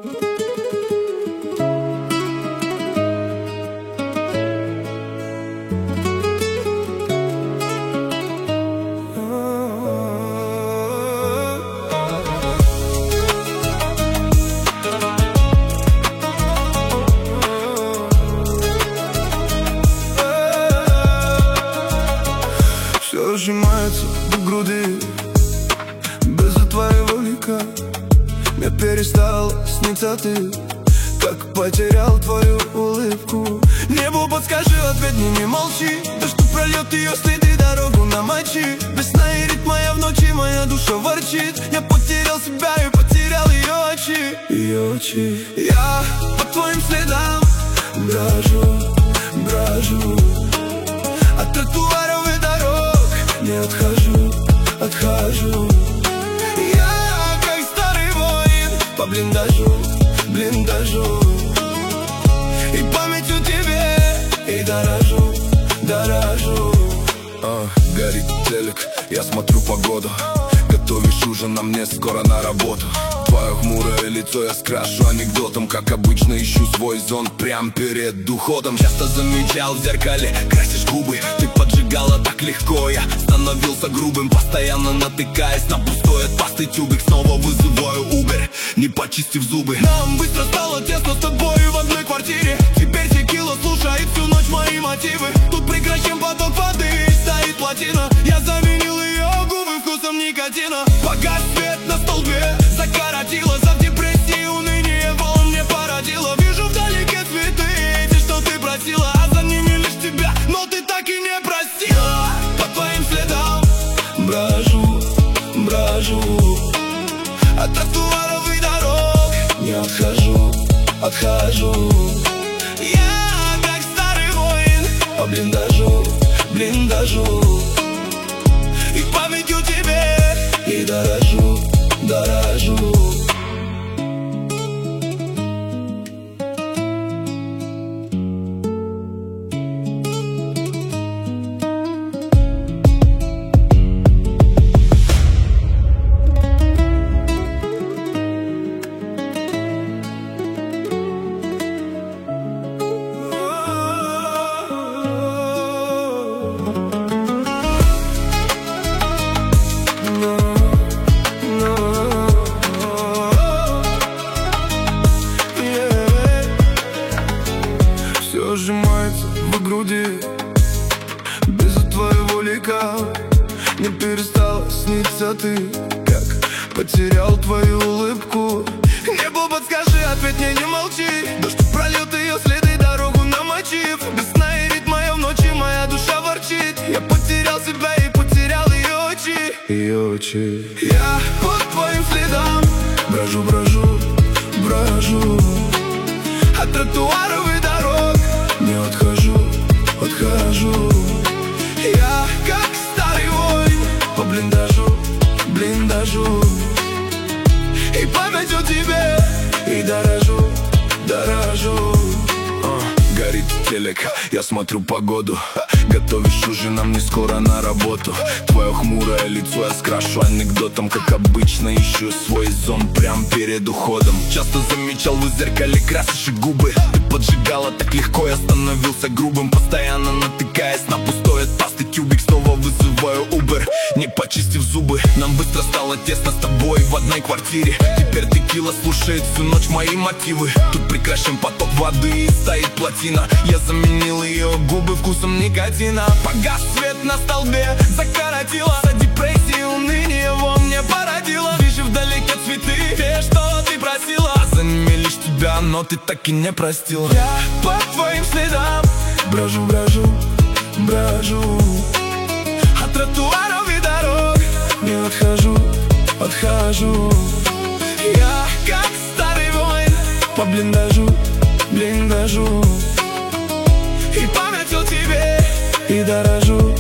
Все сжимается в груди без-за твоего лика. Мне перестал сниться ты, как потерял твою улыбку. Небу подскажи, ответь мне, не молчи. Дождь прольет ее следы, дорогу намочи. Весна и ритм моя в ночи, моя душа ворчит. Я потерял себя и потерял ее очи. Ее очи. Я по твоим следам брожу, брожу. От тротуаров и дорог не отхожу, отхожу. Я как старый воин по блиндажу, блиндажу. И памятью тебе и дорожу, дорожу. Горит телек, я смотрю погоду. Готовишь ужин, а мне скоро на работу. Твое хмурое лицо я скрашу анекдотом. Как обычно ищу свой зонт прям перед уходом. Часто замечал в зеркале, красишь губы. Ты поджигала так легко, я становился грубым. Постоянно натыкаясь на пустой от пасты тюбик. Снова вызываю Uber, не почистив зубы. Нам быстро стало тесно с тобой в одной квартире. Теперь текила слушает всю ночь мои мотивы. Тут прекращен поток воды, стоит плотина. Я заменил ее губы вкусом никотина. Погас свет на столбе, закоротило. За депрессии, уныние волн мне породило. Вижу вдалеке цветы, эти, что ты просила, а за ними лишь тебя, но ты так и не простила. По твоим следам брожу, брожу. От тротуаров и дорог не отхожу, отхожу. Я как старый воин по блиндажу, блиндажу. И памятью тебе и дорожу, дорожу. Все сжимается в груди без-за твоего лика. Не перестала сниться ты, как потерял твою улыбку. Небо подскажи, ответь мне, не молчи. Дождь прольет ее следы, дорогу намочив. Весна и ритм моя в ночи, моя душа ворчит. Я потерял себя и потерял ее очи, ее очи. Я по твоим следам брожу, брожу, брожу. От тротуаров и дорог не отхожу, отхожу. Я как старый воин по блиндажу, блиндажу. И памятью тебе и дорожу, дорожу. Горит телек, я смотрю погоду. Готовишь ужин, а мне скоро на работу. Твое хмурое лицо я скрашу анекдотом. Как обычно ищу свой зон прям перед уходом. Часто замечал в зеркале, красишь губы. Ты поджигала так легко, я становился грубым. Постоянно натыкаясь на пустой от пасты тюбик. Снова вызываю Uber, не почистив зубы. Нам быстро стало тесно с тобой в одной квартире. Теперь текила слушает всю ночь мои мотивы. Тут прекращен поток воды и стоит плотина. Я заменил ее губы вкусом никотина. Погас свет на столбе, закоротило. За депрессии, уныние во мне породило. Вижу вдалеке цветы, те, что ты просила, а за ними лишь тебя, но ты так и не простила. Я по твоим следам брожу, брожу, брожу. От тротуаров и дорог не отхожу, отхожу. Я как старый воин по блиндажу, блиндажу. И памятью тебе и дорожу,